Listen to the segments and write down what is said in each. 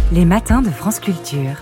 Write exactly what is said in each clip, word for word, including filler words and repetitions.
Les matins de France Culture.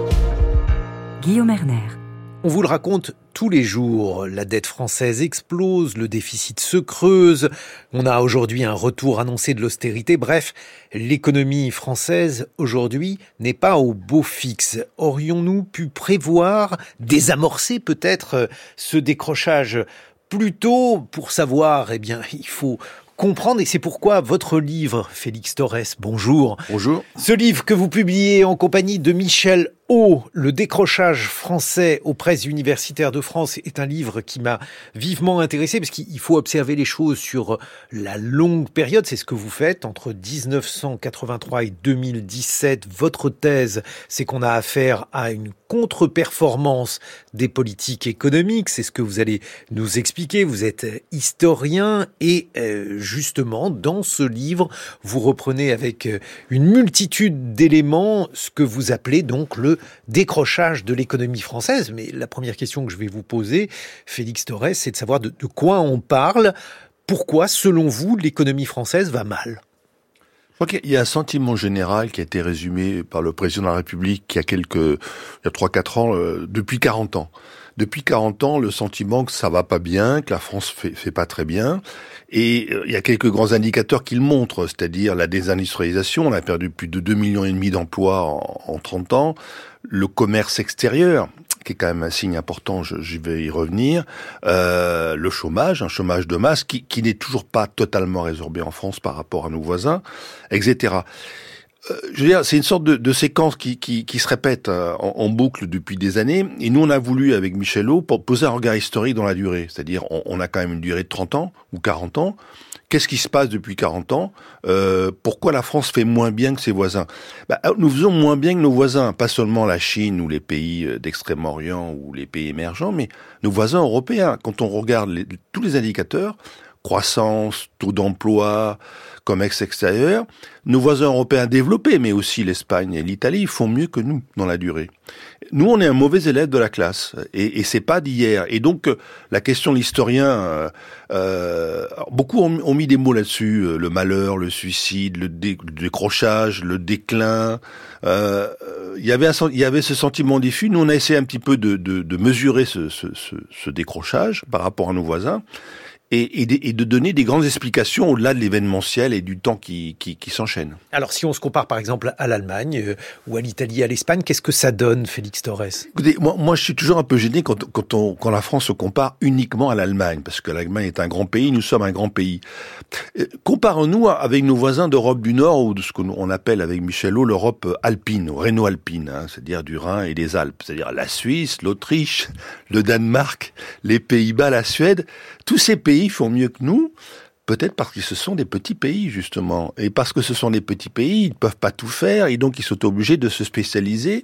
Guillaume Erner. On vous le raconte tous les jours, la dette française explose, le déficit se creuse, on a aujourd'hui un retour annoncé de l'austérité, bref, l'économie française aujourd'hui n'est pas au beau fixe. Aurions-nous pu prévoir, désamorcer peut-être ce décrochage plus tôt? Pour savoir, eh bien, il faut comprendre, et c'est pourquoi votre livre, Félix Torres, bonjour. Bonjour. Ce livre que vous publiez en compagnie de Michel Haut, Le décrochage français aux presses universitaires de France, est un livre qui m'a vivement intéressé parce qu'il faut observer les choses sur la longue période. C'est ce que vous faites entre dix-neuf cent quatre-vingt-trois et deux mille dix-sept. Votre thèse, c'est qu'on a affaire à une contre-performance des politiques économiques. C'est ce que vous allez nous expliquer. Vous êtes historien et euh, justement, dans ce livre, vous reprenez avec une multitude d'éléments ce que vous appelez donc le décrochage de l'économie française. Mais la première question que je vais vous poser, Félix Torres, c'est de savoir de, de quoi on parle. Pourquoi, selon vous, l'économie française va mal ? Je crois qu'il y a un sentiment général qui a été résumé par le président de la République il y a quelques, il y a trois quatre ans, euh, depuis quarante ans. Depuis quarante ans, le sentiment que ça va pas bien, que la France fait, fait pas très bien. Et euh, il y a quelques grands indicateurs qui le montrent, c'est-à-dire la désindustrialisation. On a perdu plus de deux millions et demi d'emplois en, en trente ans. Le commerce extérieur, qui est quand même un signe important, je, je vais y revenir. Euh, le chômage, un chômage de masse qui, qui n'est toujours pas totalement résorbé en France par rapport à nos voisins, et cetera. Euh, je veux dire, c'est une sorte de, de séquence qui, qui, qui se répète euh, en, en boucle depuis des années. Et nous, on a voulu, avec Michel Haut, pour poser un regard historique dans la durée. C'est-à-dire, on, on a quand même une durée de trente ans ou quarante ans. Qu'est-ce qui se passe depuis quarante ans ? euh, Pourquoi la France fait moins bien que ses voisins ? Bah, nous faisons moins bien que nos voisins, pas seulement la Chine ou les pays d'Extrême-Orient ou les pays émergents, mais nos voisins européens. Quand on regarde les, tous les indicateurs, croissance, taux d'emploi, commerce extérieur, nos voisins européens développés, mais aussi l'Espagne et l'Italie, font mieux que nous dans la durée. Nous, on est un mauvais élève de la classe, et, et c'est pas d'hier. Et donc, la question de l'historien, euh, euh, beaucoup ont, ont mis des mots là-dessus, euh, le malheur, le suicide, le, dé, le décrochage, le déclin. Euh, il y avait un, il y avait ce sentiment diffus. Nous, on a essayé un petit peu de, de, de mesurer ce, ce, ce, ce décrochage par rapport à nos voisins. Et, et, de, et de donner des grandes explications au-delà de l'événementiel et du temps qui, qui, qui s'enchaîne. Alors, si on se compare par exemple à l'Allemagne euh, ou à l'Italie, à l'Espagne, qu'est-ce que ça donne, Félix Torres ? Écoutez, moi, moi, je suis toujours un peu gêné quand, quand, on, quand la France se compare uniquement à l'Allemagne, parce que l'Allemagne est un grand pays, nous sommes un grand pays. Euh, comparons-nous avec nos voisins d'Europe du Nord, ou de ce qu'on appelle avec Michel Haut l'Europe alpine, rhéno-alpine, hein, c'est-à-dire du Rhin et des Alpes, c'est-à-dire la Suisse, l'Autriche, le Danemark, les Pays-Bas, la Suède. Tous ces pays font mieux que nous, peut-être parce que ce sont des petits pays, justement. Et parce que ce sont des petits pays, ils ne peuvent pas tout faire, et donc ils sont obligés de se spécialiser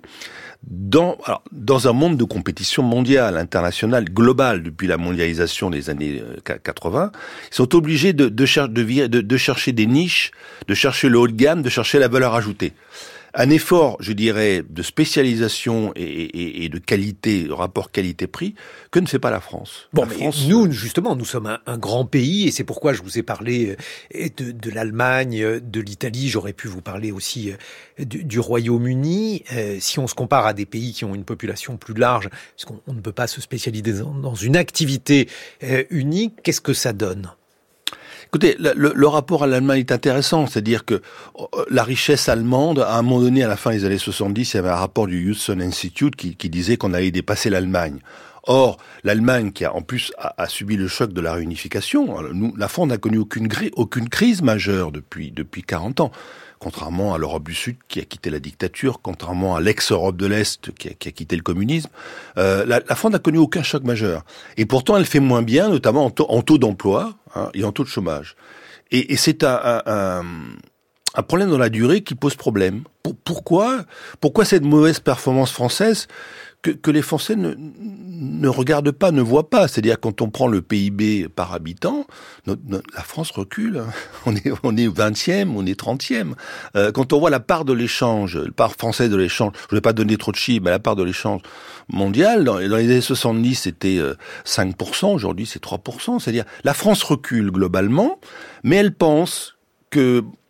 dans, alors, dans un monde de compétition mondiale, internationale, globale, depuis la mondialisation des années quatre-vingts. Ils sont obligés de, de, cher- de, de, de chercher des niches, de chercher le haut de gamme, de chercher la valeur ajoutée. Un effort, je dirais, de spécialisation et, et, et de qualité, rapport qualité-prix, que ne fait pas la France. Bon, la mais France, nous, justement, nous sommes un, un grand pays, et c'est pourquoi je vous ai parlé de, de l'Allemagne, de l'Italie. J'aurais pu vous parler aussi du, du Royaume-Uni. Euh, si on se compare à des pays qui ont une population plus large, parce qu'on on ne peut pas se spécialiser dans, dans une activité euh, unique, qu'est-ce que ça donne ? Écoutez, le, le, le rapport à l'Allemagne est intéressant, c'est-à-dire que la richesse allemande, à un moment donné, à la fin des années soixante-dix, il y avait un rapport du Hudson Institute qui, qui disait qu'on allait dépasser l'Allemagne. Or, l'Allemagne, qui a en plus a, a subi le choc de la réunification, nous, la France n'a connu aucune, aucune crise majeure depuis depuis quarante ans. Contrairement à l'Europe du Sud qui a quitté la dictature, contrairement à l'ex-Europe de l'Est qui a, qui a quitté le communisme, euh, la, la France n'a connu aucun choc majeur. Et pourtant, elle fait moins bien, notamment en taux, en taux d'emploi hein, et en taux de chômage. Et, et c'est un, un, un, un problème dans la durée qui pose problème. Pour, pourquoi, pourquoi cette mauvaise performance française que, que les Français ne, ne regardent pas, ne voient pas. C'est-à-dire, quand on prend le P I B par habitant, notre, notre, la France recule. On est, on est vingtième, on est trentième. Euh, quand on voit la part de l'échange, la part française de l'échange, je ne vais pas donner trop de chiffres, mais la part de l'échange mondial, dans, dans les années soixante-dix, c'était euh, cinq pour cent, aujourd'hui c'est trois pour cent. C'est-à-dire, la France recule globalement, mais elle pense que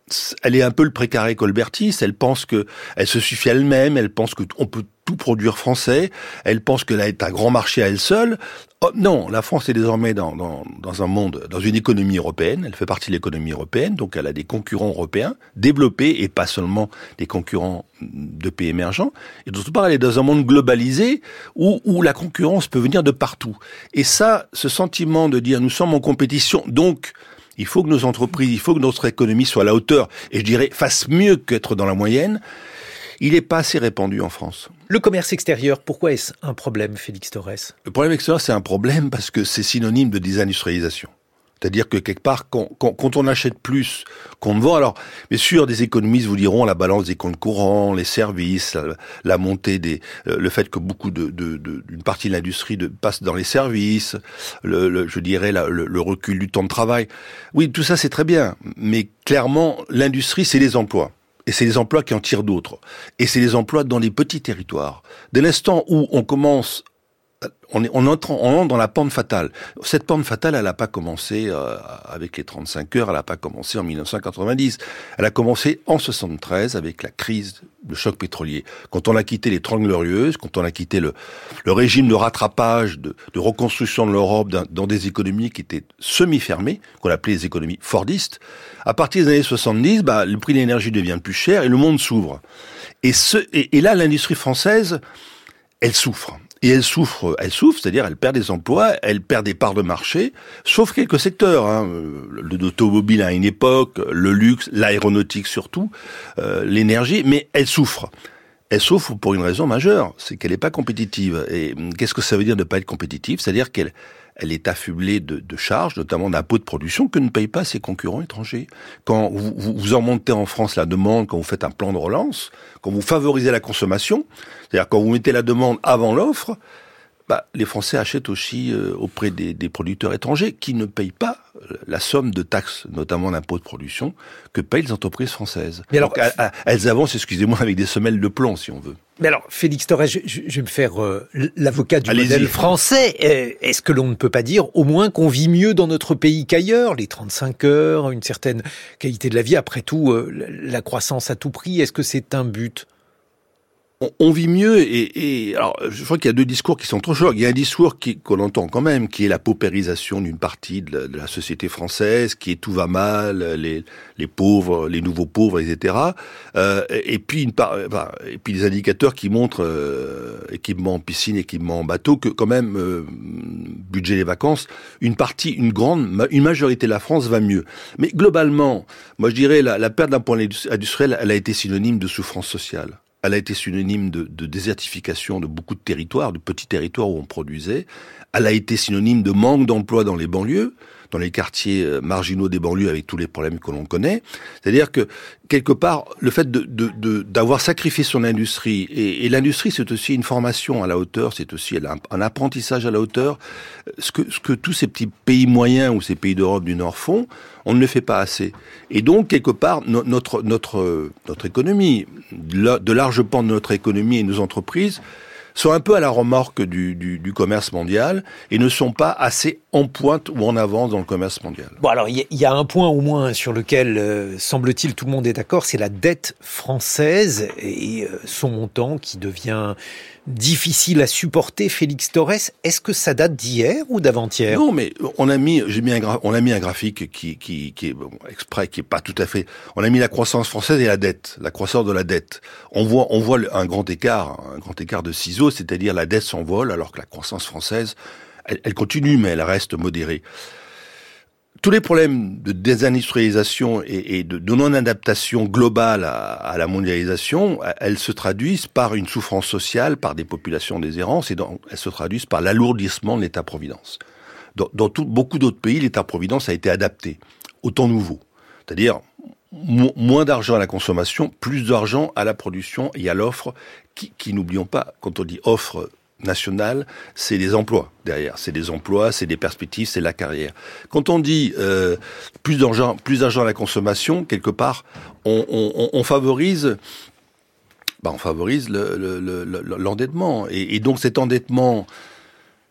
elle est un peu le précaré colbertiste. Elle pense que elle se suffit à elle-même. Elle pense que on peut tout produire français. Elle pense qu'elle est un grand marché à elle seule. Oh, non, la France est désormais dans, dans, dans un monde, dans une économie européenne. Elle fait partie de l'économie européenne, donc elle a des concurrents européens développés et pas seulement des concurrents de pays émergents. Et d'autre part, elle est dans un monde globalisé où, où la concurrence peut venir de partout. Et ça, ce sentiment de dire nous sommes en compétition, donc il faut que nos entreprises, il faut que notre économie soit à la hauteur, et je dirais fasse mieux qu'être dans la moyenne, il n'est pas assez répandu en France. Le commerce extérieur, pourquoi est-ce un problème, Félix Torres ? Le problème extérieur, c'est un problème parce que c'est synonyme de désindustrialisation. C'est-à-dire que quelque part, quand, quand, quand on achète plus qu'on ne vend, alors bien sûr, des économistes vous diront la balance des comptes courants, les services, la, la montée des, euh, le fait que beaucoup de, de, de d'une partie de l'industrie de, passe dans les services, le, le, je dirais la, le, le recul du temps de travail. Oui, tout ça c'est très bien, mais clairement, l'industrie c'est les emplois. Et c'est les emplois qui en tirent d'autres. Et c'est les emplois dans les petits territoires. Dès l'instant où on commence, on, est, on, entre, on entre dans la pente fatale. Cette pente fatale, elle n'a pas commencé euh, avec les trente-cinq heures, elle n'a pas commencé en dix-neuf cent quatre-vingt-dix. Elle a commencé en soixante-treize avec la crise, le choc pétrolier. Quand on a quitté les Trente Glorieuses, quand on a quitté le, le régime de rattrapage, de, de reconstruction de l'Europe dans, dans des économies qui étaient semi-fermées, qu'on appelait les économies fordistes, à partir des années soixante-dix, bah, le prix de l'énergie devient plus cher et le monde s'ouvre. Et, ce, et, et là, l'industrie française, elle souffre. Et elle souffre, elle souffre, c'est-à-dire elle perd des emplois, elle perd des parts de marché, sauf quelques secteurs, hein, l'automobile à une époque, le luxe, l'aéronautique surtout, euh, l'énergie, mais elle souffre. Elle souffre pour une raison majeure, c'est qu'elle n'est pas compétitive. Et qu'est-ce que ça veut dire de ne pas être compétitive ? C'est-à-dire qu'elle elle est affublée de, de charges, notamment d'impôts de production, que ne payent pas ses concurrents étrangers. Quand vous, vous, vous en montez en France la demande, quand vous faites un plan de relance, quand vous favorisez la consommation, c'est-à-dire quand vous mettez la demande avant l'offre, bah, les Français achètent aussi euh, auprès des, des producteurs étrangers qui ne payent pas la somme de taxes, notamment d'impôts de production, que payent les entreprises françaises. Mais alors, Donc, elles, elles avancent, excusez-moi, avec des semelles de plomb, si on veut. Mais alors, Félix Torres, je, je, je vais me faire euh, l'avocat du Allez-y. modèle français. Est-ce que l'on ne peut pas dire, au moins, qu'on vit mieux dans notre pays qu'ailleurs ? Les trente-cinq heures, une certaine qualité de la vie, après tout, euh, la croissance à tout prix, est-ce que c'est un but ? On, on vit mieux et, et alors je crois qu'il y a deux discours qui sont trop chocs. Il y a un discours qui, qu'on entend quand même, qui est la paupérisation d'une partie de la, de la société française, qui est tout va mal, les, les pauvres, les nouveaux pauvres, et cetera. Euh, et puis une part, enfin, et puis des indicateurs qui montrent euh, équipement en piscine, équipement en bateau, que quand même euh, budget des vacances, une partie, une grande, une majorité de la France va mieux. Mais globalement, moi je dirais la, la perte d'un point industriel, elle a été synonyme de souffrance sociale. Elle a été synonyme de, de désertification de beaucoup de territoires, de petits territoires où on produisait. Elle a été synonyme de manque d'emploi dans les banlieues, dans les quartiers marginaux des banlieues avec tous les problèmes que l'on connaît. C'est-à-dire que, quelque part, le fait de, de, de, d'avoir sacrifié son industrie, et, et l'industrie c'est aussi une formation à la hauteur, c'est aussi un, un apprentissage à la hauteur, ce que, ce que tous ces petits pays moyens ou ces pays d'Europe du Nord font, on ne le fait pas assez. Et donc, quelque part, no, notre, notre, notre économie, de larges pans de notre économie et nos entreprises, sont un peu à la remorque du, du, du commerce mondial et ne sont pas assez en pointe ou en avance dans le commerce mondial. Bon, alors, il y, y a un point au moins sur lequel, euh, semble-t-il, tout le monde est d'accord, c'est la dette française et euh, son montant qui devient difficile à supporter. Félix Torres, est-ce que ça date d'hier ou d'avant-hier ? Non, mais on a mis, j'ai mis un, gra- on a mis un graphique qui, qui, qui est bon, exprès, qui est pas tout à fait. On a mis la croissance française et la dette, la croissance de la dette. On voit, on voit un grand écart, un grand écart de ciseaux, c'est-à-dire la dette s'envole alors que la croissance française, elle, elle continue, mais elle reste modérée. Tous les problèmes de désindustrialisation et, et de, de non-adaptation globale à, à la mondialisation, elles se traduisent par une souffrance sociale, par des populations en déshérence, et dans, elles se traduisent par l'alourdissement de l'État-providence. Dans, dans tout, beaucoup d'autres pays, l'État-providence a été adapté au temps nouveau. C'est-à-dire mo- moins d'argent à la consommation, plus d'argent à la production et à l'offre, qui, qui n'oublions pas, quand on dit offre national, c'est des emplois derrière, c'est des emplois, c'est des perspectives, c'est la carrière. Quand on dit euh, plus d'argent, plus d'argent à la consommation, quelque part, on, on, on favorise, bah on favorise le, le, le, l'endettement, et, et donc cet endettement,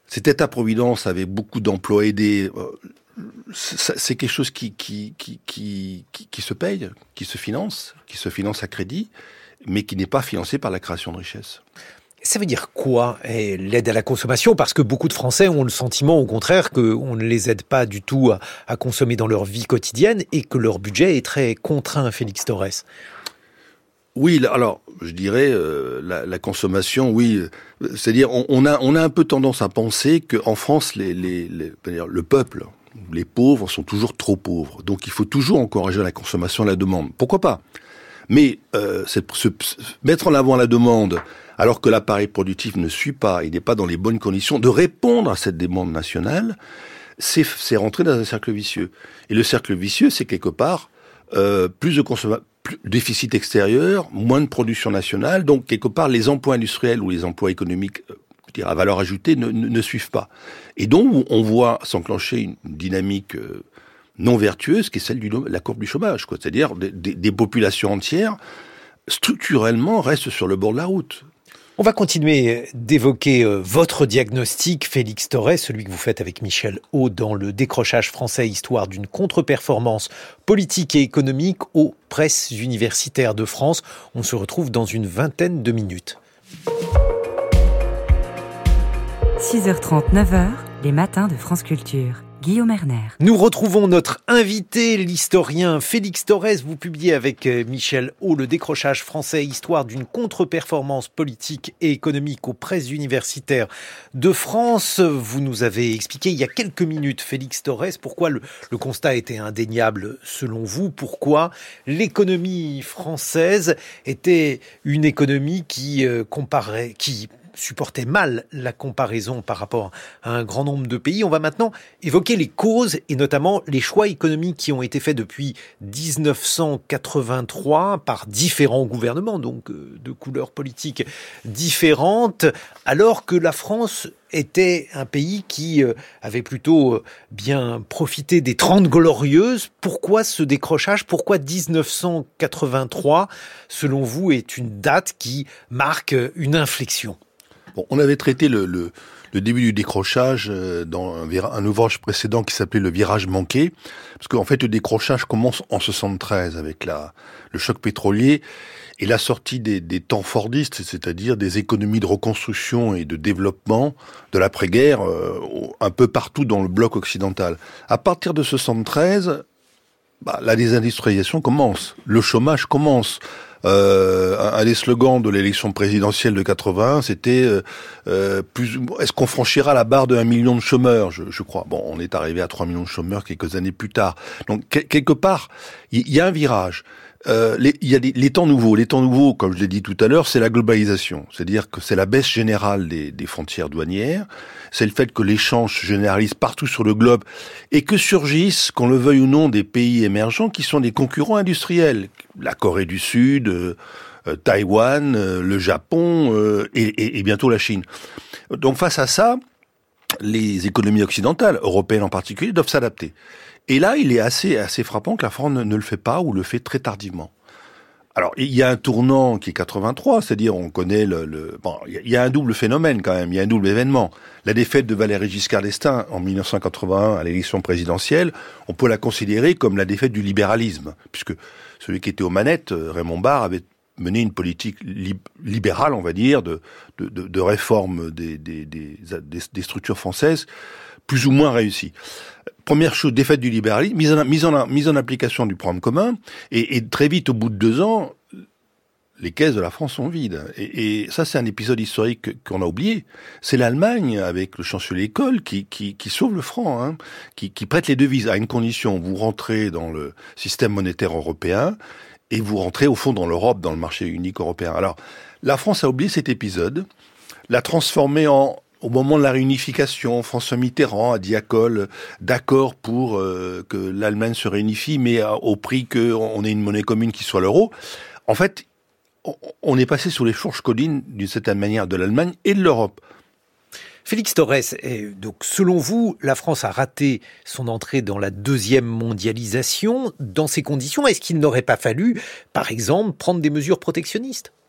Cet État-providence avec beaucoup d'emplois aidés, c'est quelque chose qui, qui, qui, qui, qui, qui se paye, qui se finance, qui se finance à crédit, mais qui n'est pas financé par la création de richesses. Ça veut dire quoi, l'aide à la consommation? Parce que beaucoup de Français ont le sentiment, au contraire, qu'on ne les aide pas du tout à, à consommer dans leur vie quotidienne et que leur budget est très contraint, Félix Torres. Oui, alors, je dirais, euh, la, la consommation, oui. C'est-à-dire, on, on, a, on a un peu tendance à penser qu'en France, les, les, les, le peuple, les pauvres, sont toujours trop pauvres. Donc, il faut toujours encourager la consommation et la demande. Pourquoi pas? Mais euh, c'est, se, mettre en avant la demande, alors que l'appareil productif ne suit pas, il n'est pas dans les bonnes conditions de répondre à cette demande nationale, c'est, c'est rentrer dans un cercle vicieux. Et le cercle vicieux, c'est quelque part euh, plus de consommation, plus déficit extérieur, moins de production nationale, donc quelque part les emplois industriels ou les emplois économiques, euh, je dirais, à valeur ajoutée ne, ne, ne suivent pas. Et donc on voit s'enclencher une dynamique euh, non vertueuse qui est celle de la courbe du chômage, quoi. C'est-à-dire des, des, des populations entières structurellement restent sur le bord de la route. On va continuer d'évoquer euh, votre diagnostic, Félix Torres, celui que vous faites avec Michel Haut dans le Décrochage français, histoire d'une contre-performance politique et économique aux presses universitaires de France. On se retrouve dans une vingtaine de minutes. six heures trente, neuf heures, les matins de France Culture. Guillaume Erner. Nous retrouvons notre invité, l'historien Félix Torres. Vous publiez avec Michel Haut le Décrochage français, histoire d'une contre-performance politique et économique aux presses universitaires de France. Vous nous avez expliqué il y a quelques minutes, Félix Torres, pourquoi le, le constat était indéniable selon vous, pourquoi l'économie française était une économie qui euh, comparait, qui supportait mal la comparaison par rapport à un grand nombre de pays. On va maintenant évoquer les causes et notamment les choix économiques qui ont été faits depuis dix-neuf cent quatre-vingt-trois par différents gouvernements, donc de couleurs politiques différentes, alors que la France était un pays qui avait plutôt bien profité des Trente Glorieuses. Pourquoi ce décrochage? Pourquoi dix-neuf cent quatre-vingt-trois, selon vous, est une date qui marque une inflexion? Bon, on avait traité le, le, le début du décrochage dans un, un ouvrage précédent qui s'appelait Le virage manqué, parce qu'en fait le décrochage commence en soixante-treize avec la, le choc pétrolier et la sortie des, des temps fordistes, c'est-à-dire des économies de reconstruction et de développement de l'après-guerre euh, un peu partout dans le bloc occidental. À partir de soixante-treize, bah, la désindustrialisation commence, le chômage commence. Euh, un, un des slogans de l'élection présidentielle de quatre-vingt-un, c'était euh, euh, plus, est-ce qu'on franchira la barre de un million de chômeurs, je, je crois. Bon, on est arrivé à trois millions de chômeurs quelques années plus tard. Donc, que, quelque part, il y, y a un virage. Euh, les, il y a les, les temps nouveaux. Les temps nouveaux, comme je l'ai dit tout à l'heure, c'est la globalisation. C'est-à-dire que c'est la baisse générale des, des frontières douanières. C'est le fait que l'échange se généralise partout sur le globe et que surgissent, qu'on le veuille ou non, des pays émergents qui sont des concurrents industriels. La Corée du Sud, euh, euh, Taïwan, euh, le Japon euh, et, et, et bientôt la Chine. Donc face à ça, les économies occidentales, européennes en particulier, doivent s'adapter. Et là, il est assez assez frappant que la France ne, ne le fait pas ou le fait très tardivement. Alors, il y a un tournant qui est quatre-vingt-trois, c'est-à-dire on connaît le... le bon, il y a un double phénomène quand même, il y a un double événement. La défaite de Valéry Giscard d'Estaing en dix-neuf cent quatre-vingt-un à l'élection présidentielle, on peut la considérer comme la défaite du libéralisme, puisque celui qui était aux manettes, Raymond Barre, avait mené une politique lib- libérale, on va dire, de, de, de, de réforme des, des, des, des, des structures françaises, plus ou moins réussie. Première chose, défaite du libéralisme, mise en, mise en, mise en application du programme commun, et, et très vite, au bout de deux ans, les caisses de la France sont vides. Et, et ça, c'est un épisode historique qu'on a oublié. C'est l'Allemagne, avec le chancelier Kohl, qui, qui, qui sauve le franc, hein, qui, qui prête les devises à une condition. Vous rentrez dans le système monétaire européen, et vous rentrez au fond dans l'Europe, dans le marché unique européen. Alors, la France a oublié cet épisode, l'a transformé en... Au moment de la réunification, François Mitterrand a dit à Kohl d'accord pour euh, que l'Allemagne se réunifie, mais euh, au prix qu'on ait une monnaie commune qui soit l'euro. En fait, on, on est passé sous les fourches codines, d'une certaine manière, de l'Allemagne et de l'Europe. Félix Torres, donc selon vous, la France a raté son entrée dans la deuxième mondialisation. Dans ces conditions, est-ce qu'il n'aurait pas fallu, par exemple, prendre des mesures protectionnistes ?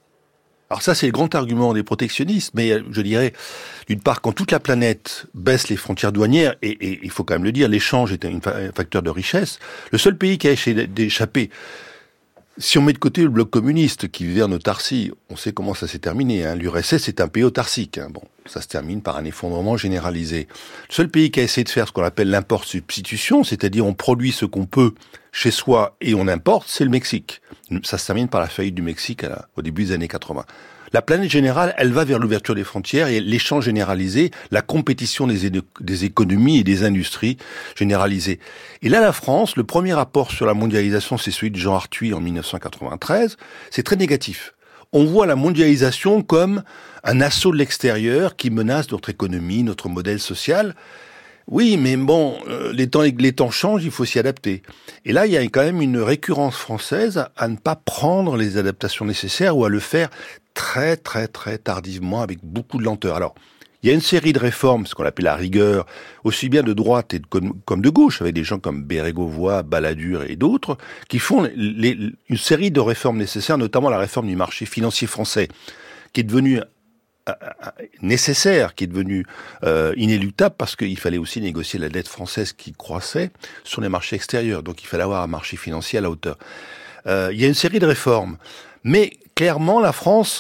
Alors ça, c'est le grand argument des protectionnistes, mais je dirais, d'une part, quand toute la planète baisse les frontières douanières, et, et il faut quand même le dire, l'échange est un facteur de richesse, le seul pays qui a échappé, si on met de côté le bloc communiste qui vivait en autarcie, on sait comment ça s'est terminé, hein. L'U R S S est un pays autarcique, hein. Bon, ça se termine par un effondrement généralisé. Le seul pays qui a essayé de faire ce qu'on appelle l'import-substitution, c'est-à-dire on produit ce qu'on peut chez soi et on importe, c'est le Mexique. Ça se termine par la faillite du Mexique à la, au début des années quatre-vingts. La planète générale, elle va vers l'ouverture des frontières et l'échange généralisé, la compétition des, des économies et des industries généralisées. Et là, la France, le premier rapport sur la mondialisation, c'est celui de Jean Arthuis en mille neuf cent quatre-vingt-treize, c'est très négatif. On voit la mondialisation comme un assaut de l'extérieur qui menace notre économie, notre modèle social. Oui, mais bon, euh, les temps, les temps changent, il faut s'y adapter. Et là, il y a quand même une récurrence française à, à ne pas prendre les adaptations nécessaires ou à le faire très, très, très tardivement, avec beaucoup de lenteur. Alors, il y a une série de réformes, ce qu'on appelle la rigueur, aussi bien de droite et de, comme de gauche, avec des gens comme Bérégovoy, Balladur et d'autres, qui font les, les, une série de réformes nécessaires, notamment la réforme du marché financier français, qui est devenue nécessaire, qui est devenu euh, inéluctable parce qu'il fallait aussi négocier la dette française qui croissait sur les marchés extérieurs. Donc il fallait avoir un marché financier à la hauteur. Euh, il y a une série de réformes. Mais clairement, la France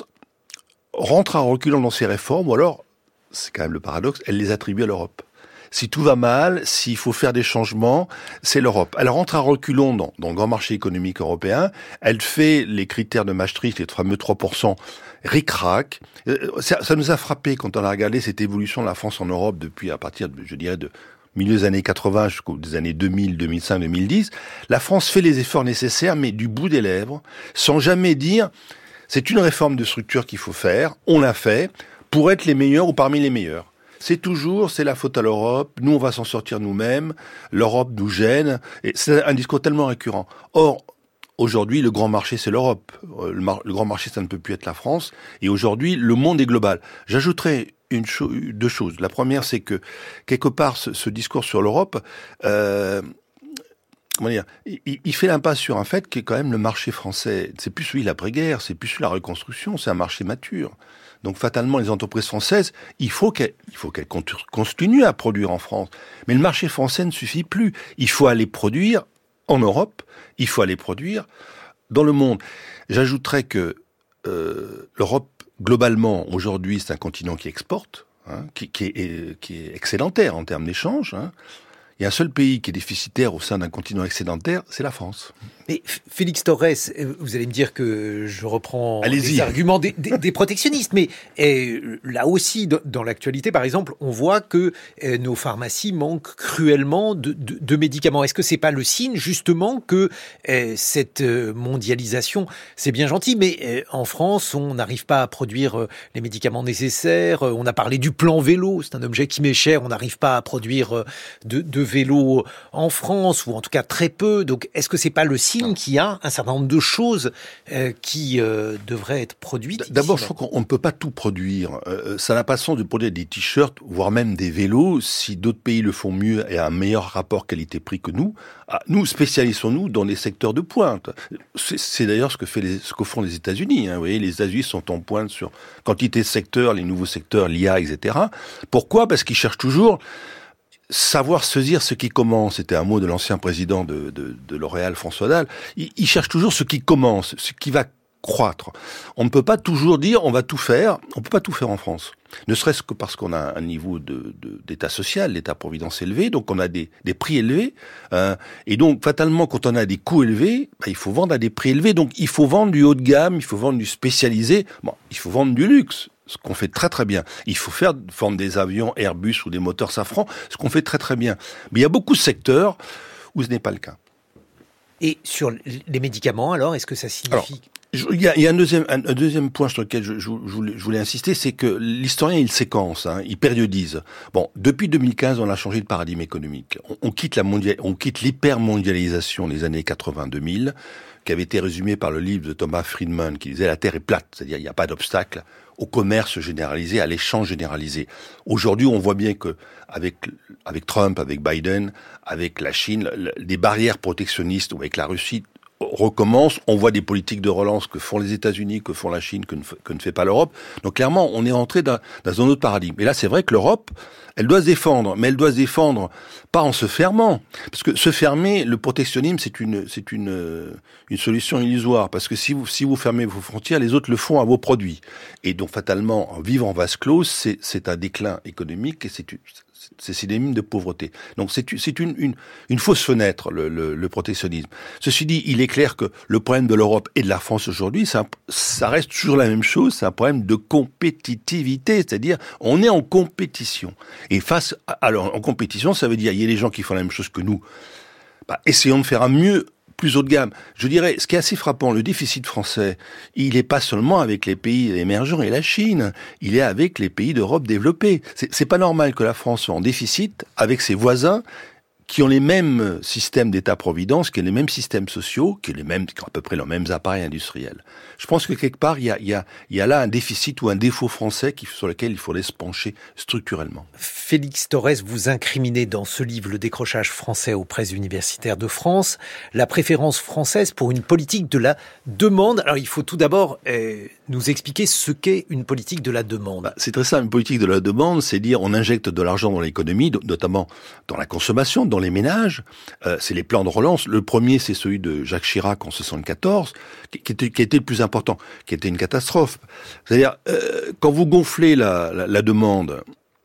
rentre en reculant dans ces réformes, ou alors, c'est quand même le paradoxe, elle les attribue à l'Europe. Si tout va mal, s'il faut faire des changements, c'est l'Europe. Elle rentre à reculons dans, dans le grand marché économique européen. Elle fait les critères de Maastricht, les fameux trois pour cent, ric-rac. Ça, ça nous a frappé quand on a regardé cette évolution de la France en Europe depuis, à partir, de, je dirais, de milieu des années quatre-vingts jusqu'aux années deux mille, deux mille cinq, deux mille dix. La France fait les efforts nécessaires, mais du bout des lèvres, sans jamais dire c'est une réforme de structure qu'il faut faire, on l'a fait, pour être les meilleurs ou parmi les meilleurs. C'est toujours, c'est la faute à l'Europe, nous on va s'en sortir nous-mêmes, l'Europe nous gêne, et c'est un discours tellement récurrent. Or, aujourd'hui, le grand marché, c'est l'Europe. Le, mar- le grand marché, ça ne peut plus être la France. Et aujourd'hui, le monde est global. J'ajouterais une cho- deux choses. La première, c'est que, quelque part, ce, ce discours sur l'Europe, euh, comment dire, il, il fait l'impasse sur un fait qui est quand même le marché français. C'est plus celui de l'après-guerre, c'est plus celui de la reconstruction, c'est un marché mature. Donc, fatalement, les entreprises françaises, il faut qu'elles, il faut qu'elles continuent à produire en France. Mais le marché français ne suffit plus. Il faut aller produire en Europe, il faut aller produire dans le monde. J'ajouterais que euh, l'Europe, globalement, aujourd'hui, c'est un continent qui exporte, hein, qui, qui, est, qui est excédentaire en termes d'échanges. Hein. Il y a un seul pays qui est déficitaire au sein d'un continent excédentaire, c'est la France. Mais Félix Torres, vous allez me dire que je reprends Allez-y. les arguments des, des, des protectionnistes, mais eh, là aussi, dans, dans l'actualité, par exemple, on voit que eh, nos pharmacies manquent cruellement de, de, de médicaments. Est-ce que c'est pas le signe, justement, que eh, cette mondialisation, c'est bien gentil, mais eh, en France, on n'arrive pas à produire euh, les médicaments nécessaires. On a parlé du plan vélo, c'est un objet qui m'est cher, on n'arrive pas à produire euh, de, de vélos en France, ou en tout cas très peu. Donc, est-ce que c'est pas le signe qu'il y a un certain nombre de choses euh, qui euh, devraient être produites? D'abord, je crois qu'on ne peut pas tout produire. Euh, ça n'a pas de sens de produire des t-shirts, voire même des vélos, si d'autres pays le font mieux et à un meilleur rapport qualité-prix que nous. Ah, nous, spécialisons-nous dans les secteurs de pointe. C'est, c'est d'ailleurs ce que, fait les, ce que font les États-Unis. Hein. Vous voyez, les États-Unis sont en pointe sur quantité de secteurs, les nouveaux secteurs, l'I A, et cetera. Pourquoi ? Parce qu'ils cherchent toujours savoir saisir ce qui commence. C'était un mot de l'ancien président de, de, de L'Oréal, François Dalle. Il, il cherche toujours ce qui commence, ce qui va croître. On ne peut pas toujours dire on va tout faire. On ne peut pas tout faire en France. Ne serait-ce que parce qu'on a un niveau de, de, d'état social, d'état-providence élevé, donc on a des, des prix élevés. Euh, et donc, fatalement, quand on a des coûts élevés, bah, il faut vendre à des prix élevés. Donc, il faut vendre du haut de gamme, il faut vendre du spécialisé. Bon, il faut vendre du luxe. Ce qu'on fait très très bien. Il faut faire vendre des avions Airbus ou des moteurs Safran, ce qu'on fait très très bien. Mais il y a beaucoup de secteurs où ce n'est pas le cas. Et sur les médicaments, alors, est-ce que ça signifie... Alors, il y a, il y a un, deuxième, un, un deuxième point sur lequel je, je, je, voulais, je voulais insister, c'est que l'historien, il séquence, hein, il périodise. Bon, depuis deux mille quinze, on a changé de paradigme économique. On, on quitte la mondial, on quitte l'hypermondialisation des années quatre-vingt deux mille, qui avait été résumée par le livre de Thomas Friedman, qui disait « La Terre est plate », c'est-à-dire il n'y a pas d'obstacle au commerce généralisé, à l'échange généralisé. Aujourd'hui, on voit bien que avec avec Trump, avec Biden, avec la Chine, le, des barrières protectionnistes ou avec la Russie recommence. On voit des politiques de relance que font les États-Unis, que font la Chine, que ne, que ne fait pas l'Europe. Donc clairement, on est rentré dans, dans un autre paradigme. Et là, c'est vrai que l'Europe, elle doit se défendre, mais elle doit se défendre pas en se fermant, parce que se fermer, le protectionnisme, c'est une, c'est une, une solution illusoire, parce que si vous, si vous fermez vos frontières, les autres le font à vos produits. Et donc fatalement, vivre en vase clos, c'est, c'est un déclin économique et c'est une, c'est synonyme de pauvreté. Donc c'est, c'est une, une, une fausse fenêtre, le, le, le protectionnisme. Ceci dit, il est clair que le problème de l'Europe et de la France aujourd'hui, ça, ça reste toujours la même chose, c'est un problème de compétitivité, c'est-à-dire on est en compétition. Et face, à, alors en compétition, ça veut dire il y a des gens qui font la même chose que nous. Bah, essayons de faire un mieux, plus haut de gamme. Je dirais, ce qui est assez frappant, le déficit français, il n'est pas seulement avec les pays émergents et la Chine, il est avec les pays d'Europe développés. C'est, c'est pas normal que la France soit en déficit avec ses voisins qui ont les mêmes systèmes d'État-providence, qui ont les mêmes systèmes sociaux, qui ont, les mêmes, qui ont à peu près les mêmes appareils industriels. Je pense que quelque part, il y a, il y a, il y a là un déficit ou un défaut français qui, sur lequel il faudrait se pencher structurellement. Félix Torres, vous incriminez dans ce livre Le décrochage français aux presses universitaires de France, la préférence française pour une politique de la demande. Alors il faut tout d'abord euh, nous expliquer ce qu'est une politique de la demande. Bah, c'est très simple, une politique de la demande, c'est dire on injecte de l'argent dans l'économie, notamment dans la consommation, dans les ménages. Euh, c'est les plans de relance. Le premier, c'est celui de Jacques Chirac en soixante-quatorze, qui, qui, était, qui était le plus important, qui était une catastrophe. C'est-à-dire, euh, quand vous gonflez la, la, la demande,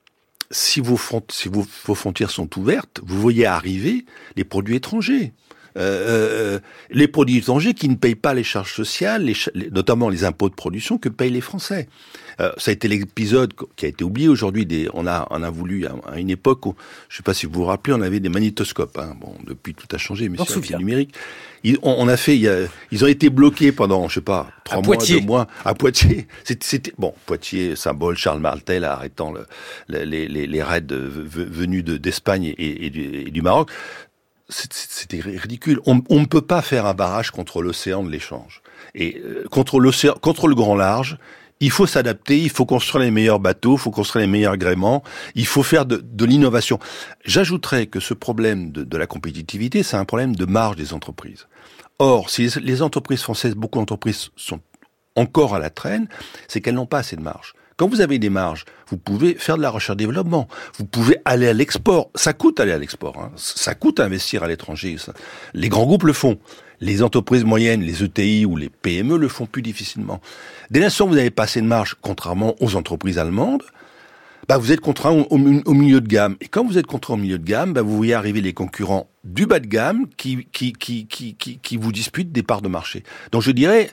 si, vos, front, si vos, vos frontières sont ouvertes, vous voyez arriver les produits étrangers. Euh, euh, les produits étrangers qui ne payent pas les charges sociales, les, les, notamment les impôts de production que payent les Français. Euh, ça a été l'épisode qui a été oublié aujourd'hui. Des, on a, on a voulu à, à une époque où, je ne sais pas si vous vous rappelez, on avait des magnétoscopes. Hein. Bon, depuis tout a changé, mais c'est numérique. Ils, on, on a fait, il y a, ils ont été bloqués pendant, je sais pas, trois mois, deux mois à Poitiers. C'était, c'était bon, Poitiers, symbole, Charles Martel arrêtant le, le, les, les, les raids venus de, d'Espagne et, et, du, et du Maroc. C'était ridicule. On, on ne peut pas faire un barrage contre l'océan de l'échange. Et euh, contre l'océan, contre le grand large, il faut s'adapter, il faut construire les meilleurs bateaux, il faut construire les meilleurs gréements, il faut faire de, de l'innovation. J'ajouterais que ce problème de, de la compétitivité, c'est un problème de marge des entreprises. Or, si les, les entreprises françaises, beaucoup d'entreprises sont encore à la traîne, c'est qu'elles n'ont pas assez de marge. Quand vous avez des marges, vous pouvez faire de la recherche-développement, vous pouvez aller à l'export. Ça coûte aller à l'export, hein. Ça coûte investir à l'étranger. Ça. Les grands groupes le font. Les entreprises moyennes, les E T I ou les P M E le font plus difficilement. Dès l'instant où vous n'avez pas assez de marge, contrairement aux entreprises allemandes, bah vous êtes contraint au, au, au milieu de gamme. Et quand vous êtes contraint au milieu de gamme, bah vous voyez arriver les concurrents du bas de gamme qui, qui, qui, qui, qui, qui vous disputent des parts de marché. Donc je dirais...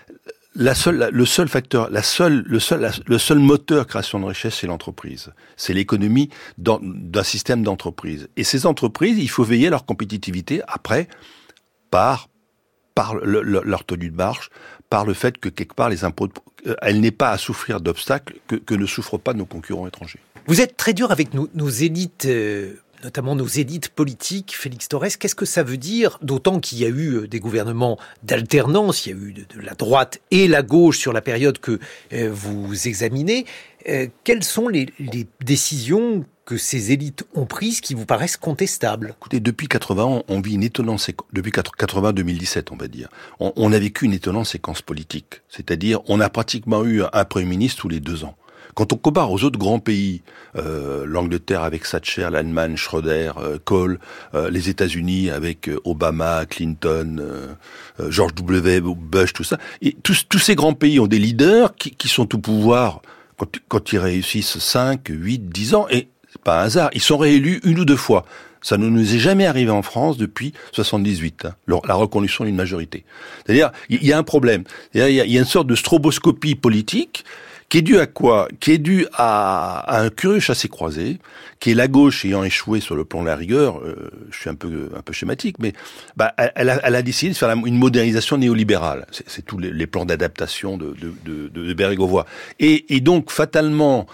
La seule, le seul facteur, la seule, le seul, la, le seul moteur création de richesse, c'est l'entreprise. C'est l'économie dans, d'un système d'entreprise. Et ces entreprises, il faut veiller à leur compétitivité après, par, par le, le, leur tenue de marche, par le fait que quelque part les impôts, euh, elle n'est pas à souffrir d'obstacles que, que ne souffrent pas nos concurrents étrangers. Vous êtes très dur avec nos, nos élites. Euh... notamment nos élites politiques. Félix Torres, qu'est-ce que ça veut dire? D'autant qu'il y a eu des gouvernements d'alternance, il y a eu de, de la droite et la gauche sur la période que euh, vous examinez. Euh, quelles sont les, les décisions que ces élites ont prises qui vous paraissent contestables? Écoutez, depuis quatre-vingts, on vit une étonnante séquence, depuis quatre-vingts deux mille dix-sept, on va dire, on, on a vécu une étonnante séquence politique. C'est-à-dire, on a pratiquement eu un Premier ministre tous les deux ans. Quand on compare aux autres grands pays, euh, l'Angleterre avec Thatcher, l'Allemagne, Schröder, euh, Kohl, euh, les États-Unis avec euh, Obama, Clinton, euh, George W. Bush, tout ça, et tous, tous ces grands pays ont des leaders qui, qui sont au pouvoir quand, quand ils réussissent cinq, huit, dix ans, et c'est pas un hasard, ils sont réélus une ou deux fois. Ça ne nous est jamais arrivé en France depuis soixante-dix-huit, hein, la reconduction d'une majorité. C'est-à-dire, il y a un problème. Il y a, il y a une sorte de stroboscopie politique qui est dû à quoi? Qui est dû à, à un curieux chassé-croisé, qui est la gauche ayant échoué sur le plan de la rigueur, euh, je suis un peu un peu schématique, mais bah, elle, a, elle a décidé de faire une modernisation néolibérale. C'est, c'est tous les, les plans d'adaptation de, de, de, de Bérégovoy. Et, et donc, fatalement,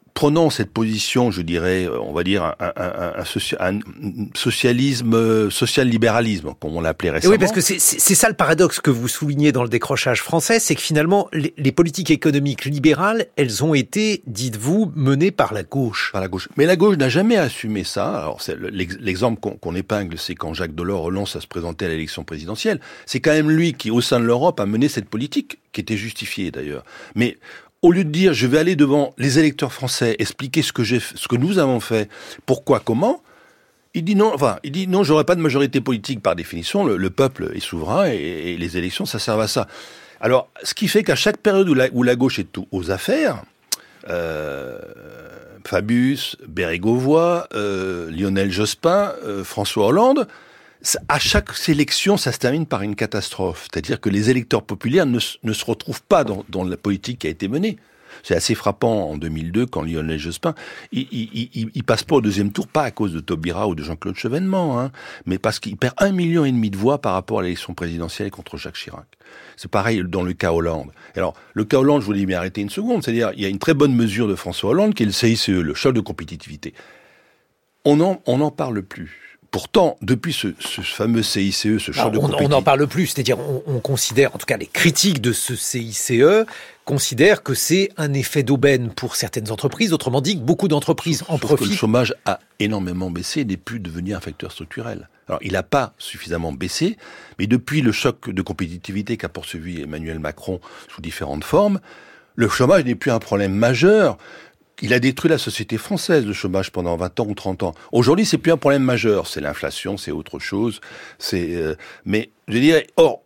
prenant cette position, je dirais, on va dire, un, un, un, un, socia- un socialisme, social-libéralisme, comme on l'appelait récemment. Et oui, parce que c'est, c'est, c'est ça le paradoxe que vous soulignez dans le décrochage français, c'est que finalement, les, les politiques économiques libérales, elles ont été, dites-vous, menées par la gauche. Par la gauche. Mais la gauche n'a jamais assumé ça. Alors, c'est l'exemple qu'on, qu'on épingle, c'est quand Jacques Delors renonce à se présenter à l'élection présidentielle. C'est quand même lui qui, au sein de l'Europe, a mené cette politique, qui était justifiée d'ailleurs. Mais au lieu de dire, je vais aller devant les électeurs français, expliquer ce que j'ai, ce que nous avons fait, pourquoi, comment, il dit non, enfin, il dit non, j'aurai pas de majorité politique par définition, le, le peuple est souverain et, et les élections, ça sert à ça. Alors, ce qui fait qu'à chaque période où la, où la gauche est aux affaires, euh, Fabius, Bérégovoy, euh, Lionel Jospin, euh, François Hollande, à chaque sélection, ça se termine par une catastrophe. C'est-à-dire que les électeurs populaires ne, ne se retrouvent pas dans, dans la politique qui a été menée. C'est assez frappant en deux mille deux quand Lionel Jospin, il, il, il, il passe pas au deuxième tour, pas à cause de Taubira ou de Jean-Claude Chevènement, hein, mais parce qu'il perd un million et demi de voix par rapport à l'élection présidentielle contre Jacques Chirac. C'est pareil dans le cas Hollande. Alors, le cas Hollande, je vous dis, mais arrêtez une seconde. C'est-à-dire, il y a une très bonne mesure de François Hollande qui est le C I C E, le choc de compétitivité. On n'en on n'en parle plus. Pourtant, depuis ce, ce fameux C I C E, ce choc de compétitivité... On n'en parle plus, c'est-à-dire on, on considère, en tout cas les critiques de ce C I C E, considèrent que c'est un effet d'aubaine pour certaines entreprises, autrement dit que beaucoup d'entreprises en profitent. Que le chômage a énormément baissé et n'est plus devenu un facteur structurel. Alors, il n'a pas suffisamment baissé, mais depuis le choc de compétitivité qu'a poursuivi Emmanuel Macron sous différentes formes, le chômage n'est plus un problème majeur. Il a détruit la société française, le chômage, pendant vingt ans ou trente ans. Aujourd'hui, c'est plus un problème majeur. C'est l'inflation, c'est autre chose. C'est, euh, mais, je dirais, or,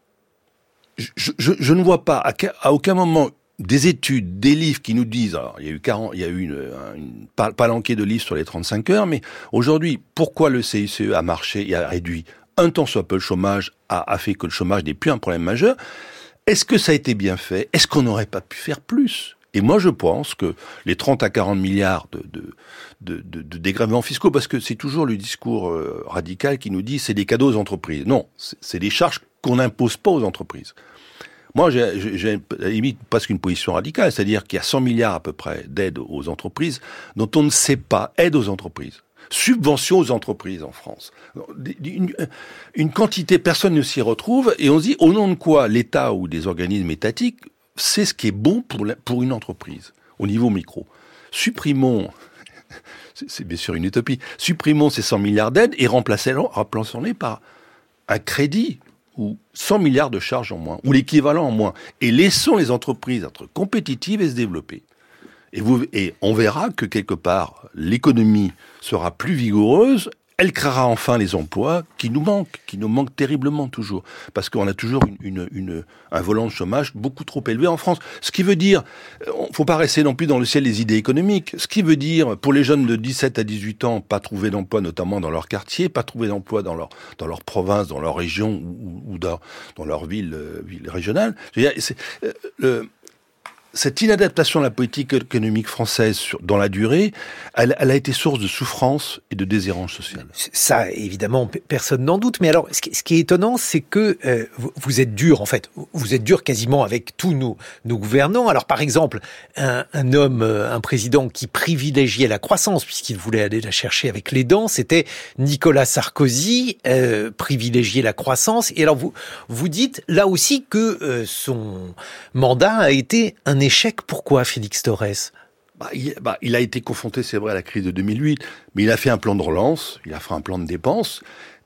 je, je, je ne vois pas à, à aucun moment des études, des livres qui nous disent, alors, il y a eu quarante, il y a eu une, une palanquée de livres sur les trente-cinq heures, mais aujourd'hui, pourquoi le C I C E a marché et a réduit un tant soit peu le chômage, a, a fait que le chômage n'est plus un problème majeur? Est-ce que ça a été bien fait? Est-ce qu'on n'aurait pas pu faire plus? Et moi, je pense que les trente à quarante milliards de, de, de, de, de dégrèvements fiscaux, parce que c'est toujours le discours euh, radical qui nous dit c'est des cadeaux aux entreprises. Non, c'est, c'est des charges qu'on n'impose pas aux entreprises. Moi, j'ai, j'ai à la limite presque une position radicale, c'est-à-dire qu'il y a cent milliards à peu près d'aides aux entreprises dont on ne sait pas, aide aux entreprises, subventions aux entreprises en France. Une, une quantité, personne ne s'y retrouve, et on se dit au nom de quoi l'État ou des organismes étatiques c'est ce qui est bon pour, la, pour une entreprise, au niveau micro. Supprimons, c'est, c'est bien sûr une utopie, supprimons ces cent milliards d'aides et remplaçons-les par un crédit ou cent milliards de charges en moins, ou l'équivalent en moins. Et laissons les entreprises être compétitives et se développer. Et, vous, et on verra que quelque part, l'économie sera plus vigoureuse. Elle créera enfin les emplois qui nous manquent, qui nous manquent terriblement toujours. Parce qu'on a toujours une, une, une, un volant de chômage beaucoup trop élevé en France. Ce qui veut dire, il ne faut pas rester non plus dans le ciel des idées économiques. Ce qui veut dire, pour les jeunes de dix-sept à dixhuit ans, pas trouver d'emploi, notamment dans leur quartier, pas trouver d'emploi dans leur, dans leur province, dans leur région ou, ou dans, dans leur ville, euh, ville régionale. Je veux dire, c'est, euh, le, cette inadaptation à la politique économique française sur, dans la durée, elle, elle a été source de souffrance et de déshérence sociale. Ça, évidemment, personne n'en doute. Mais alors, ce qui, ce qui est étonnant, c'est que euh, vous, vous êtes dur, en fait. Vous êtes dur quasiment avec tous nos, nos gouvernants. Alors, par exemple, un, un homme, un président qui privilégiait la croissance, puisqu'il voulait aller la chercher avec les dents, c'était Nicolas Sarkozy, euh, privilégier la croissance. Et alors, vous, vous dites là aussi que euh, son mandat a été un échec. Pourquoi, Félix Torres ? Bah il, bah, il a été confronté, c'est vrai, à la crise de deux mille huit, mais il a fait un plan de relance, il a fait un plan de dépenses.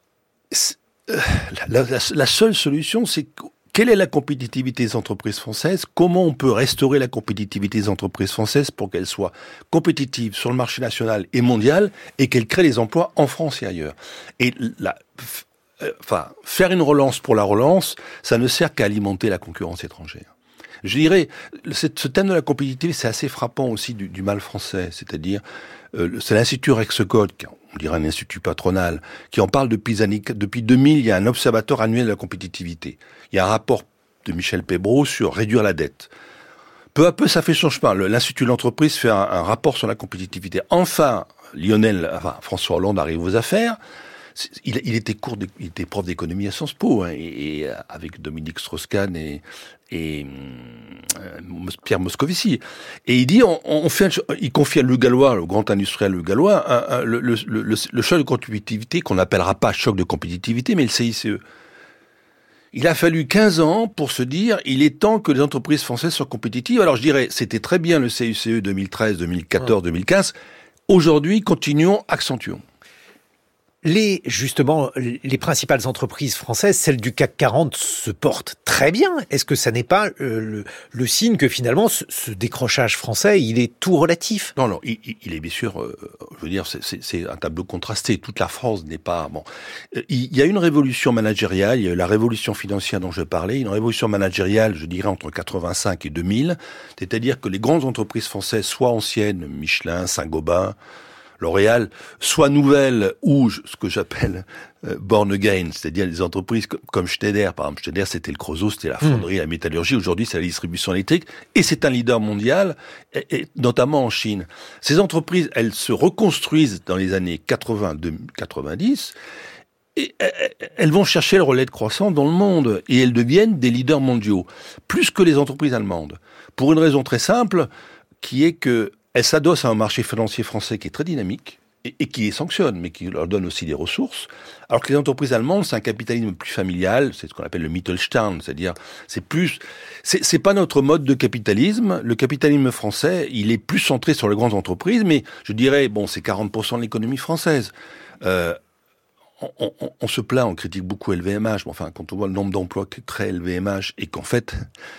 Euh, la, la, la seule solution, c'est quelle est la compétitivité des entreprises françaises ? Comment on peut restaurer la compétitivité des entreprises françaises pour qu'elles soient compétitives sur le marché national et mondial et qu'elles créent des emplois en France et ailleurs ? Et la, euh, enfin, faire une relance pour la relance, ça ne sert qu'à alimenter la concurrence étrangère. Je dirais, ce thème de la compétitivité, c'est assez frappant aussi du, du mal français. C'est-à-dire, euh, c'est l'Institut Rexecode, on dirait un institut patronal, qui en parle depuis, années, depuis deux mille. Il y a un observateur annuel de la compétitivité. Il y a un rapport de Michel Pébreau sur réduire la dette. Peu à peu, ça fait son chemin. Le, L'Institut de l'entreprise fait un, un rapport sur la compétitivité. Enfin, Lionel, enfin, François Hollande arrive aux affaires. Il, il était cours, de, il était prof d'économie à Sciences Po, hein, et, et avec Dominique Strauss-Kahn et, et Pierre Moscovici. Et il dit, on, on fait, un, il confie à Le Gallois, le grand industriel Le Gallois, un, un, le, le, le, le choc de compétitivité qu'on n'appellera pas choc de compétitivité, mais le C I C E. Il a fallu quinze ans pour se dire, il est temps que les entreprises françaises soient compétitives. Alors je dirais, c'était très bien le C I C E deux mille treize, deux mille quatorze, deux mille quinze. Aujourd'hui, continuons, accentuons. Les, justement, les principales entreprises françaises, celles du C A C quarante, se portent très bien. Est-ce que ça n'est pas euh, le, le signe que finalement, ce, ce décrochage français, il est tout relatif? Non, non, il, il est bien sûr, euh, je veux dire, c'est, c'est, c'est un tableau contrasté. Toute la France n'est pas... bon. Il y a une révolution managériale, il y a eu la révolution financière dont je parlais, une révolution managériale, je dirais, entre quatre-vingt-cinq et deux mille, c'est-à-dire que les grandes entreprises françaises, soit anciennes, Michelin, Saint-Gobain, L'Oréal, soit nouvelles ou ce que j'appelle euh, born again, c'est-à-dire des entreprises comme, comme Schneider. Par exemple, Schneider, c'était le Creusot, c'était la fonderie, mmh. la métallurgie. Aujourd'hui, c'est la distribution électrique. Et c'est un leader mondial, et, et notamment en Chine. Ces entreprises, elles se reconstruisent dans les années quatre-vingts, quatre-vingt-dix, et elles vont chercher le relais de croissance dans le monde. Et elles deviennent des leaders mondiaux, plus que les entreprises allemandes. Pour une raison très simple, qui est que elle s'adosse à un marché financier français qui est très dynamique et, et qui les sanctionne, mais qui leur donne aussi des ressources. Alors que les entreprises allemandes, c'est un capitalisme plus familial, c'est ce qu'on appelle le Mittelstand, c'est-à-dire, c'est plus, c'est, c'est pas notre mode de capitalisme. Le capitalisme français, il est plus centré sur les grandes entreprises, mais je dirais, bon, c'est quarante pour cent de l'économie française. Euh, On, on, on se plaint, on critique beaucoup L V M H, mais enfin, quand on voit le nombre d'emplois que crée L V M H, et qu'en fait,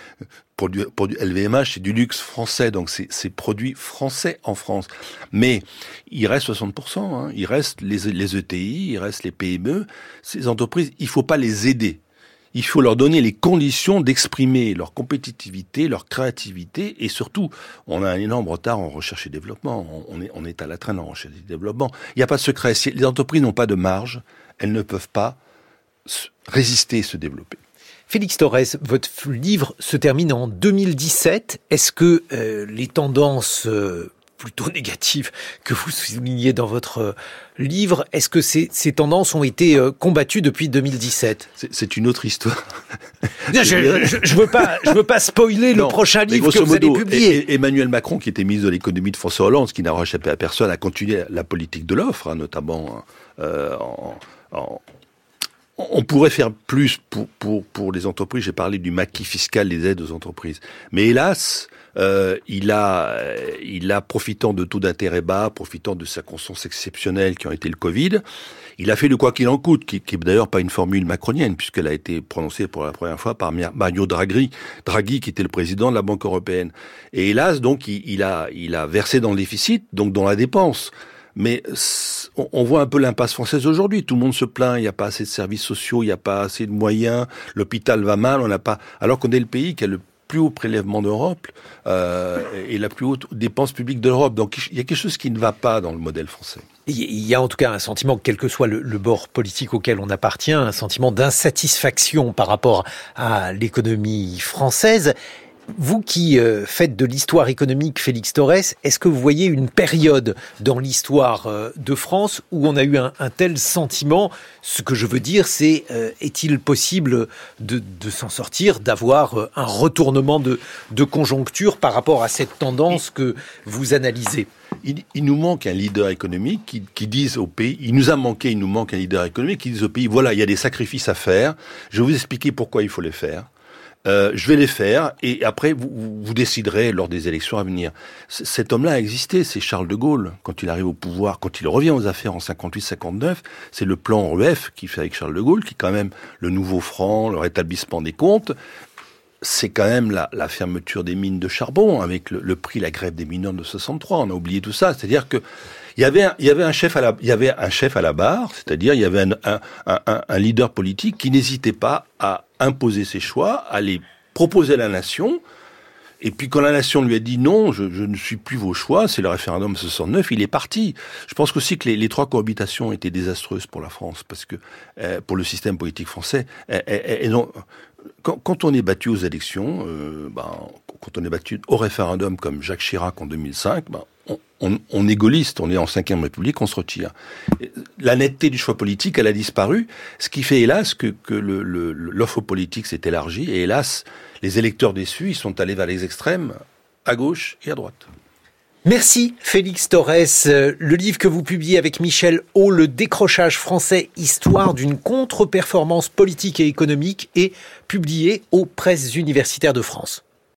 pour du, pour du L V M H, c'est du luxe français, donc c'est, c'est produit français en France. Mais il reste soixante pour cent, hein, il reste les, les E T I, il reste les P M E. Ces entreprises, il faut pas les aider. Il faut leur donner les conditions d'exprimer leur compétitivité, leur créativité, et surtout, on a un énorme retard en recherche et développement. On est, on est à la traîne en recherche et développement. Il n'y a pas de secret. Si les entreprises n'ont pas de marge, elles ne peuvent pas résister et se développer. Félix Torres, votre livre se termine en deux mille dix-sept. Est-ce que euh, les tendances euh, plutôt négatives que vous soulignez dans votre livre, est-ce que ces, ces tendances ont été euh, combattues depuis deux mille dix-sept? c'est, c'est une autre histoire. Non, je, je, je veux pas, je veux pas spoiler non, le prochain livre que vous modo, allez publier. Et, et Emmanuel Macron, qui était ministre de l'économie de François Hollande, ce qui n'a échappé à personne, a continué la politique de l'offre, hein, notamment euh, en, en on pourrait faire plus pour, pour, pour les entreprises. J'ai parlé du maquis fiscal des aides aux entreprises. Mais hélas, euh, il a, il a, profitant de taux d'intérêt bas, profitant de circonstances exceptionnelles qui ont été le Covid, il a fait le quoi qu'il en coûte, qui, qui est d'ailleurs pas une formule macronienne, puisqu'elle a été prononcée pour la première fois par Mario Draghi, Draghi, qui était le président de la Banque européenne. Et hélas, donc, il, il a, il a versé dans le déficit, donc dans la dépense. Mais on voit un peu l'impasse française aujourd'hui. Tout le monde se plaint, il n'y a pas assez de services sociaux, il n'y a pas assez de moyens, l'hôpital va mal, on n'a pas. Alors qu'on est le pays qui a le plus haut prélèvement d'Europe euh, et la plus haute dépense publique d'Europe. Donc il y a quelque chose qui ne va pas dans le modèle français. Il y a en tout cas un sentiment, quel que soit le, le bord politique auquel on appartient, un sentiment d'insatisfaction par rapport à l'économie française. Vous qui euh, faites de l'histoire économique, Félix Torres, est-ce que vous voyez une période dans l'histoire euh, de France où on a eu un, un tel sentiment? Ce que je veux dire, c'est euh, est-il possible de, de s'en sortir, d'avoir euh, un retournement de, de conjoncture par rapport à cette tendance que vous analysez? Il, il nous manque un leader économique qui, qui dise au pays, il nous a manqué, il nous manque un leader économique qui dise au pays, voilà, il y a des sacrifices à faire, je vais vous expliquer pourquoi il faut les faire. Euh, je vais les faire, et après, vous, vous déciderez lors des élections à venir. C- cet homme-là a existé, c'est Charles de Gaulle. Quand il arrive au pouvoir, quand il revient aux affaires en cinquante-huit cinquante-neuf, c'est le plan R E F qu'il fait avec Charles de Gaulle, qui est quand même le nouveau franc, le rétablissement des comptes. C'est quand même la, la fermeture des mines de charbon, avec le, le prix, la grève des mineurs de soixante-trois. On a oublié tout ça. C'est-à-dire que il y avait un, il y avait un chef à la, il y avait un chef à la barre, c'est-à-dire il y avait un, un, un, un leader politique qui n'hésitait pas à imposer ses choix, à les proposer à la nation. Et puis quand la nation lui a dit non, je, je ne suis plus vos choix, c'est le référendum soixante-neuf, il est parti. Je pense aussi que les, les trois cohabitations étaient désastreuses pour la France, parce que euh, pour le système politique français, elles, elles, elles ont, quand, quand on est battu aux élections, euh, ben, quand on est battu au référendum comme Jacques Chirac en deux mille cinq, ben, on, on, on est gaulliste, on est en cinquième République, on se retire. La netteté du choix politique, elle a disparu, ce qui fait hélas que, que le, le, l'offre politique s'est élargie, et hélas, les électeurs déçus, ils sont allés vers les extrêmes, à gauche et à droite. Merci Félix Torres. Le livre que vous publiez avec Michel O, Le décrochage français, histoire d'une contre-performance politique et économique, est publié aux Presses universitaires de France.